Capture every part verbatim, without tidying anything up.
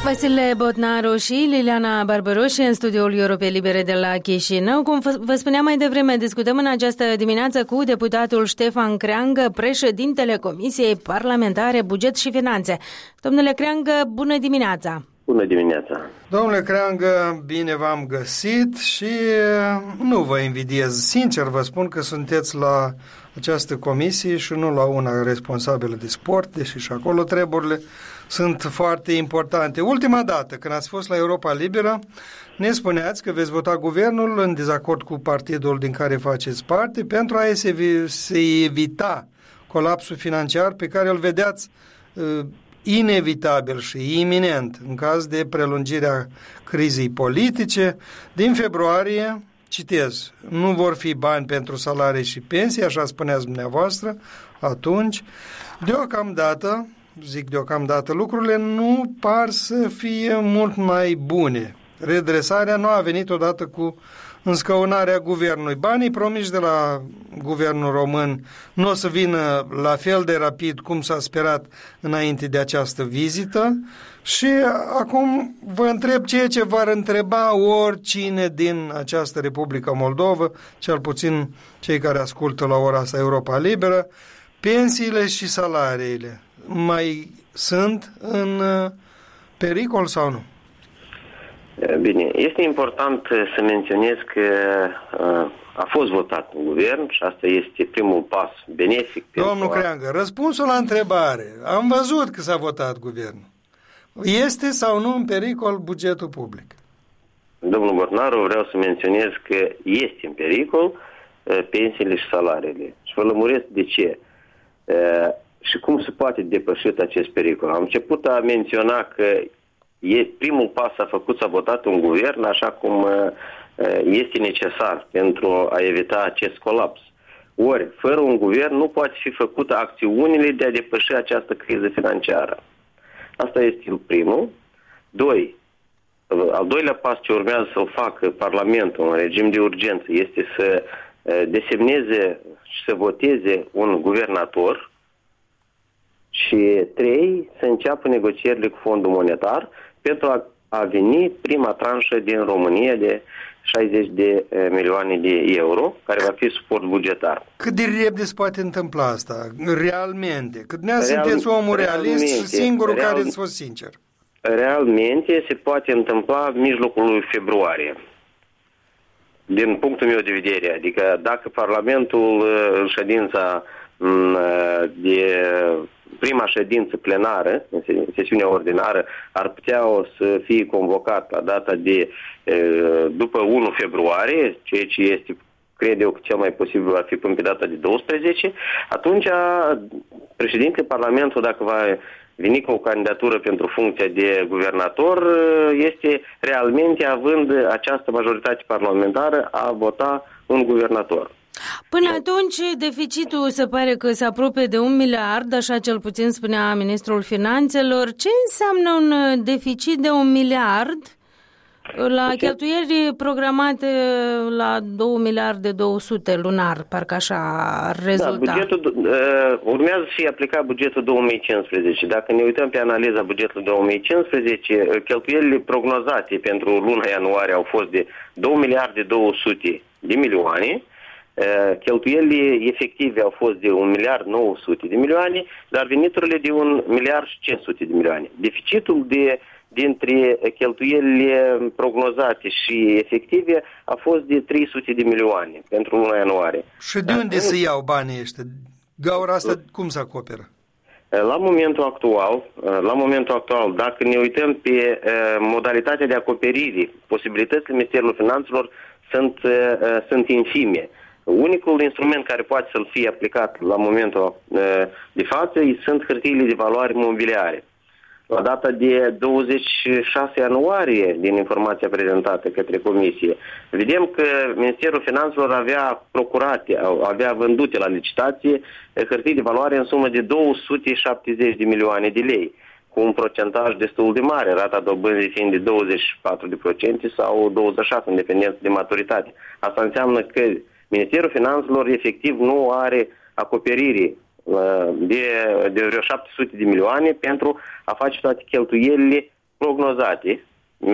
Vasile Botnaru și Liliana Barbaroși în studioul Europei Libere de la Chișinău. Cum vă spuneam mai devreme, discutăm în această dimineață cu deputatul Ștefan Creangă, președintele Comisiei Parlamentare Buget și Finanțe. Domnule Creangă, bună dimineața! Bună dimineața! Domnule Creangă, bine v-am găsit și nu vă invidiez. Sincer vă spun că sunteți la această comisie și nu la una responsabilă de sport, deși și acolo treburile sunt foarte importante. Ultima dată, când ați fost la Europa Liberă, ne spuneați că veți vota guvernul în dezacord cu partidul din care faceți parte pentru a se evita colapsul financiar pe care îl vedeați uh, inevitabil și iminent în caz de prelungirea crizei politice. Din februarie, citez, nu vor fi bani pentru salarii și pensii, așa spuneați dumneavoastră atunci. Deocamdată, zic deocamdată, lucrurile nu par să fie mult mai bune. Redresarea nu a venit odată cu înscăunarea guvernului. Banii promiși de la guvernul român nu o să vină la fel de rapid cum s-a sperat înainte de această vizită și acum vă întreb ceea ce v-ar întreba oricine din această Republică Moldova, cel puțin cei care ascultă la ora asta Europa Liberă, pensiile și salariile mai sunt în pericol sau nu? Bine, este important să menționez că a fost votat un guvern și asta este primul pas benefic. Domnul Creangă, răspunsul la întrebare. Am văzut că s-a votat guvernul. Este sau nu în pericol bugetul public? Domnul Botnaru, vreau să menționez că este în pericol pensiile și salariile. Și vă lămuresc de ce. Și cum se poate depăși acest pericol. Am început a menționa că e, primul pas a făcut, s-a votat un guvern așa cum este necesar pentru a evita acest colaps. Ori, fără un guvern nu poate fi făcută acțiunile de a depăși această criză financiară. Asta este primul. Doi, al doilea pas ce urmează să-l facă Parlamentul în regim de urgență este să desemneze și să voteze un guvernator. Și trei, să înceapă negocierile cu Fondul Monetar pentru a, a veni prima tranșă din România de șaizeci de milioane de euro, care va fi suport bugetar. Cât de repede se poate întâmpla asta? Realmente? Cât ne sunteți omul realist și singurul real, care îți fost sincer? Realmente se poate întâmpla în mijlocul lui februarie. Din punctul meu de vedere. Adică dacă Parlamentul în ședința de prima ședință plenară, în sesiunea ordinară, ar putea o să fie convocat la data de după unu februarie, ceea ce este, cred eu că cel mai posibil va fi până pe data de douăsprezece, atunci președintele Parlamentului, dacă va veni cu o candidatură pentru funcția de guvernator, este realmente având această majoritate parlamentară a vota un guvernator. Până atunci, deficitul se pare că se apropie de un miliard, așa cel puțin spunea ministrul Finanțelor. Ce înseamnă un deficit de un miliard la cheltuieli programate la două miliarde două sute lunar, parcă așa ar rezulta? Da, bugetul, uh, urmează să fie aplicat bugetul două mii cincisprezece. Dacă ne uităm pe analiza bugetului două mii cincisprezece, cheltuielile prognozate pentru luna ianuarie au fost de două miliarde două sute de milioane. Cheltuielile efective au fost de un miliard nouă sute de milioane, dar veniturile de un miliard și cinci sute de milioane. Deficitul de, dintre cheltuielile prognozate și efective a fost de trei sute de milioane pentru luna ianuarie. Și de unde se iau banii ăștia? Gaura asta cum se acoperă? La momentul actual, la momentul actual, dacă ne uităm pe modalitatea de acoperire, posibilitățile Ministerului Finanțelor sunt, sunt infime. Unicul instrument care poate să-l fie aplicat la momentul de față sunt hârtiile de valoare mobiliare. La data de douăzeci și șase ianuarie, din informația prezentată către Comisie, vedem că Ministerul Finanțelor avea procurate, avea vândute la licitație hârtii de valoare în sumă de două sute șaptezeci de milioane de lei, cu un procentaj destul de mare, rata dobânzii fiind de douăzeci și patru la sută sau douăzeci și șase la sută în dependență de maturitate. Asta înseamnă că Ministerul Finanțelor efectiv nu are acoperire de, de vreo șapte sute de milioane pentru a face toate cheltuielile prognozate,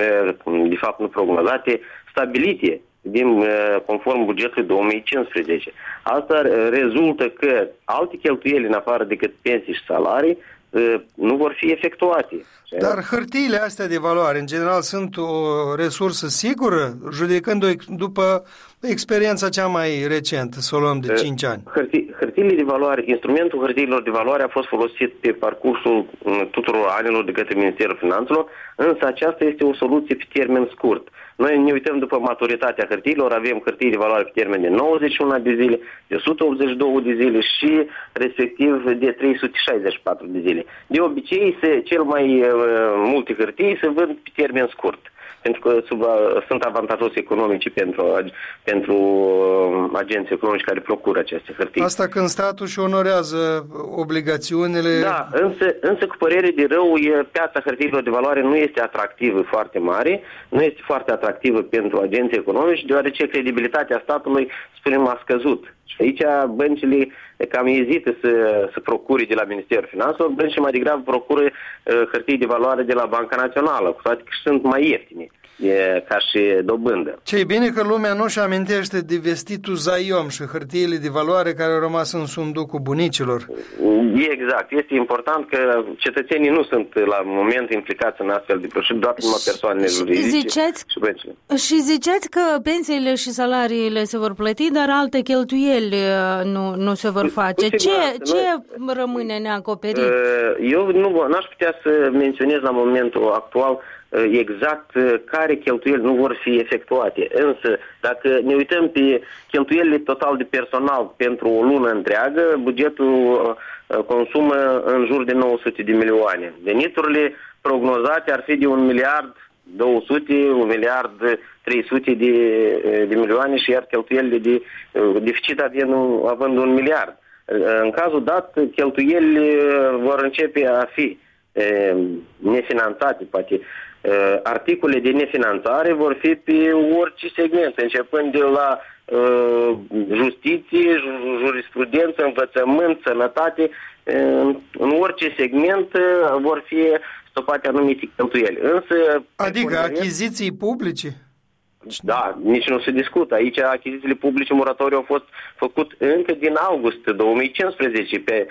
de fapt nu prognozate, stabilite din, conform bugetului două mii cincisprezece. Asta rezultă că alte cheltuieli în afară decât pensii și salarii nu vor fi efectuate. Dar hârtiile astea de valoare, în general, sunt o resursă sigură, judecându-o după experiența cea mai recentă, să o luăm de cinci ani? Hârti, hârtiile de valoare, instrumentul hârtiilor de valoare a fost folosit pe parcursul tuturor anilor de către Ministerul Finanțelor, însă aceasta este o soluție pe termen scurt. Noi ne uităm după maturitatea hârtiilor, avem hârtii de valoare pe termen de nouăzeci și unu de zile, de o sută optzeci și două de zile și respectiv de trei sute șaizeci și patru de zile. De obicei, se, cel mai uh, multe hârtii se vând pe termen scurt, pentru că sub, uh, sunt avantajoase economice pentru, pentru uh, agenții economici care procură aceste hârtii. Asta când statul și onorează obligațiunile... Da, însă, însă cu părere de rău, piața hârtiilor de valoare nu este atractivă foarte mare, nu este foarte atractivă pentru agenții economici, deoarece credibilitatea statului, spunem, a scăzut. Și aici băncile cam ezită să, să procure de la Ministerul Finanțelor, băncile mai degrabă procură uh, hârtii de valoare de la Banca Națională, cu toate că sunt mai ieftine e, ca și dobândă. Ce-i bine că lumea nu-și amintește de vestitul Zaiom și hârtiile de valoare care au rămas în sunducul bunicilor. Exact. Este important că cetățenii nu sunt la moment implicați în astfel de proceduri, doar numai persoanele juridice ziceați, și băncile. Și ziceați că pensiile și salariile se vor plăti, dar alte cheltuieli nu, nu se vor face. Ce, ce noi, rămâne neacoperit? Eu nu n-aș putea să menționez la momentul actual exact care cheltuieli nu vor fi efectuate. Însă, dacă ne uităm pe cheltuielile total de personal pentru o lună întreagă, bugetul consumă în jur de nouă sute de milioane. Veniturile prognozate ar fi de un miliard două sute, un miliard trei sute de, de milioane și iar cheltuielile de deficit având, având un miliard. În cazul dat, cheltuielile vor începe a fi e, nefinanțate, poate. Articole de nefinanțare vor fi pe orice segment, începând de la uh, justiție, jurisprudență, învățământ, sănătate, uh, în orice segment uh, vor fi stopate anumite cheltuieli. Însă, adică achiziții publice? Da, nici nu se discută. Aici achizițiile publice moratoriu au fost făcut încă din august două mii cincisprezece pe,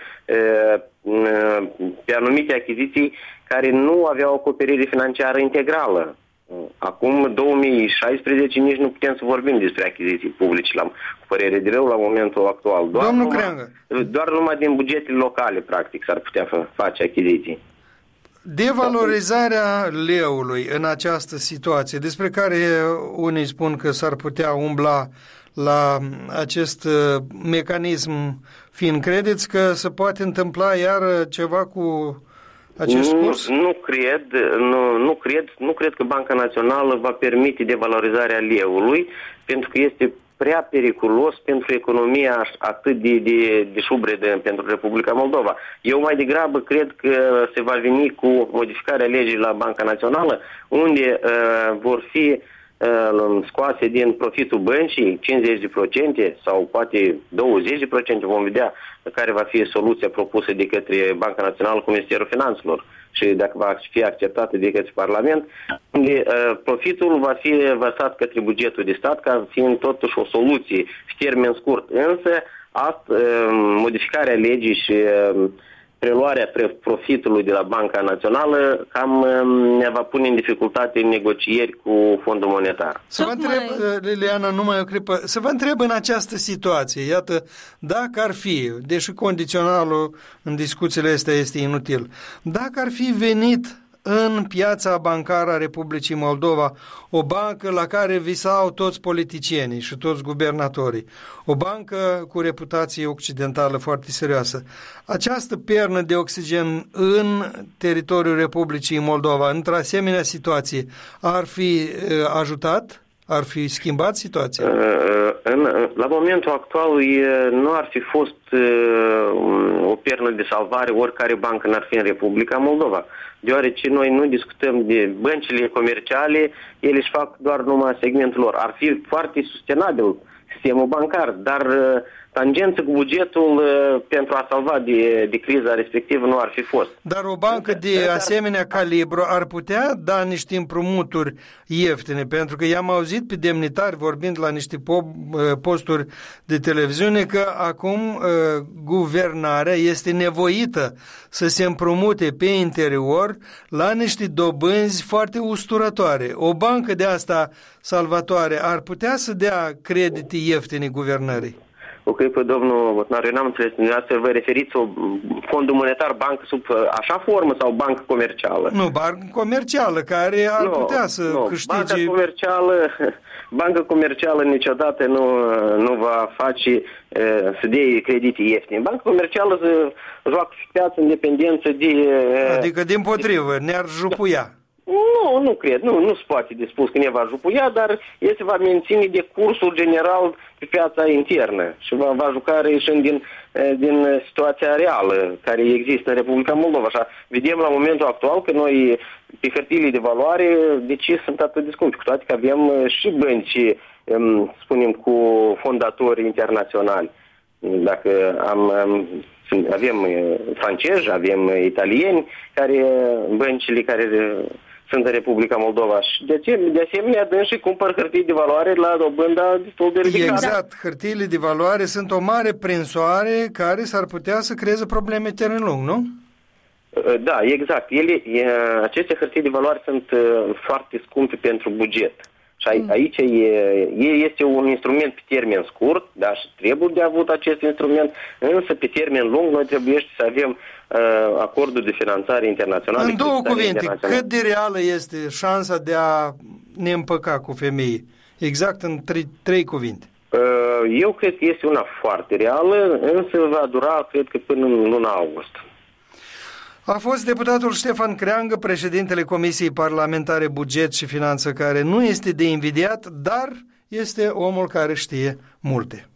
pe anumite achiziții care nu aveau acoperire financiară integrală. Acum, două mii șaisprezece, nici nu putem să vorbim despre achiziții publice, la, cu părere de rău, la momentul actual. Doar Domnul numai, Creangă, doar numai din bugetele locale, practic, s-ar putea face achiziții. Devalorizarea leului în această situație, despre care unii spun că s-ar putea umbla la acest mecanism, fiind, credeți că se poate întâmpla iar ceva cu acest curs? Nu, nu cred, nu, nu cred, nu cred că Banca Națională va permite devalorizarea leului, pentru că este prea periculos pentru economia atât de, de, de șubredă pentru Republica Moldova. Eu mai degrabă cred că se va veni cu modificarea legii la Banca Națională, unde uh, vor fi uh, scoase din profitul băncii cincizeci la sută sau poate douăzeci la sută, vom vedea care va fi soluția propusă de către Banca Națională cu Ministerul Finanțelor și dacă va fi acceptată de către Parlament, unde uh, profitul va fi vărsat către bugetul de stat ca fiind totuși o soluție pe termen scurt. Însă, asta, uh, modificarea legii și uh, preluarea profitului de la Banca Națională cam uh, ne va pune în dificultate în negocieri cu Fondul Monetar. Să vă întreb, Liliana, numai o clipă, să vă întreb în această situație, iată, dacă ar fi, deși condiționalul în discuțiile astea este inutil, dacă ar fi venit în piața bancară a Republicii Moldova o bancă la care visau toți politicienii și toți guvernatorii, o bancă cu reputație occidentală foarte serioasă, această pernă de oxigen în teritoriul Republicii Moldova, într-o asemenea situație, ar fi ajutat? Ar fi schimbat situația? În, la momentul actual nu ar fi fost o pernă de salvare oricare bancă n-ar fi în Republica Moldova, deoarece noi nu discutăm de băncile comerciale, ele își fac doar numai segmentul lor. Ar fi foarte sustenabil sistemul bancar, dar tangență cu bugetul pentru a salva de, de criza respectivă nu ar fi fost. Dar o bancă de asemenea calibru ar putea da niște împrumuturi ieftine, pentru că i-am auzit pe demnitari vorbind la niște posturi de televiziune că acum guvernarea este nevoită să se împrumute pe interior la niște dobânzi foarte usturătoare. O bancă de asta salvatoare ar putea să dea credite ieftine guvernării? Ok, pe domnul Botnar, eu n-am înțeles, dumneavoastră vă referiți o fondul monetar, bancă sub așa formă sau bancă comercială? Nu, bancă comercială, care ar nu, putea să nu. câștige... Banca comercială, banca comercială niciodată nu, nu va face să dea credite ieftine. Banca comercială se joacă pe piață în dependență de... Adică, dimpotrivă, ne-ar jupuia. Nu, nu cred, nu, nu se poate de spus că ne va jupuia, dar este va menține de cursul general pe piața internă și va, va juca reieșind din, din situația reală care există în Republica Moldova. Așa, vedem la momentul actual că noi, pe hârtiile de valoare, de ce sunt atât de scumpi, cu toate că avem și bănci, spunem, cu fondatori internaționali. Dacă am... avem francezi, avem italieni, care, băncile care sunt în Republica Moldova și de, ce, de asemenea dânsii cumpăr hârtii de valoare la dobânda destul de ridicată. Exact, hârtiile de valoare sunt o mare prinsoare care s-ar putea să creeze probleme termen lung, nu? Da, exact. Ele, aceste hârtii de valoare sunt foarte scumpe pentru buget. Și aici e, este un instrument pe termen scurt, dar și trebuie de avut acest instrument, însă pe termen lung noi trebuie să avem uh, acordul de finanțare internaționale. În două cuvinte, cât de reală este șansa de a ne împăca cu femei? Exact în trei, trei cuvinte. Uh, eu cred că este una foarte reală, însă va dura, cred că până în luna august. A fost deputatul Ștefan Creangă, președintele Comisiei Parlamentare Buget și Finanță, care nu este de invidiat, dar este omul care știe multe.